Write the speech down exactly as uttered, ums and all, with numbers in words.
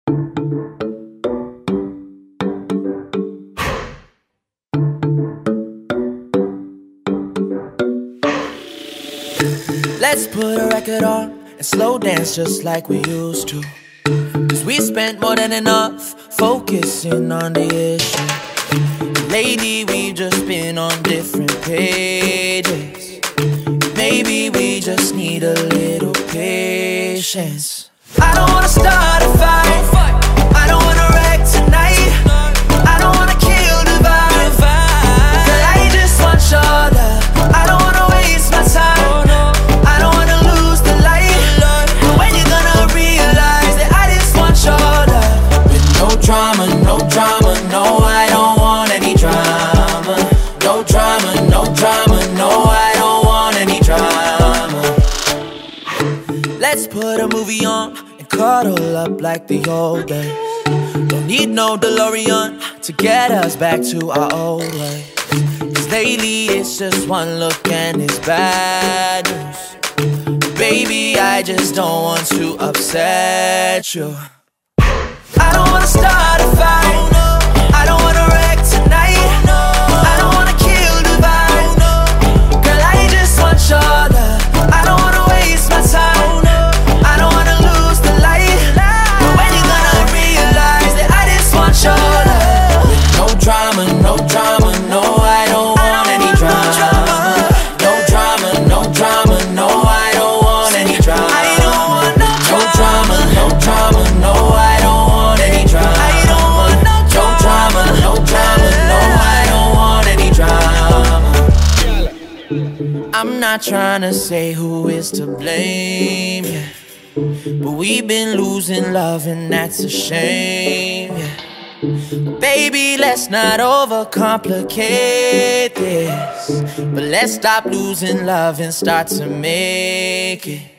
Let's put a record on and slow dance just like we used to. Cause we spent more than enough focusing on the issue. Lately we've just been on different pages. Maybe we just need a little patience. I don't wanna start a fight, I don't wanna wreck tonight, I don't wanna kill the vibe, girl, I just want your love. I don't wanna waste my time, I don't wanna lose the light, but when you gonna realize that I just want your love? With no drama, no drama, no, I don't want any drama. No drama, no drama, no, I don't want any drama. Let's put a movie on and cuddle up like the old days. Don't need no DeLorean to get us back to our old ways. Cause lately it's just one look and it's bad news. Baby, I just don't want to upset you. I don't wanna start a fight, I don't wanna wreck tonight, I don't wanna kill the vibe, girl, I just want your love. I don't wanna waste my time, I don't wanna lose the light, but when you gonna realize that I just want your love? No drama, no drama, no, I don't want any drama. No drama, no drama, no, I don't want any drama. I don't want no drama, no drama, no, I don't want any drama. I don't want no drama, no drama, no, I don't want any drama. I'm not trying to say who is to blame, yeah, but we've been losing love and that's a shame, yeah. Baby, let's not overcomplicate this, but let's stop losing love and start to make it.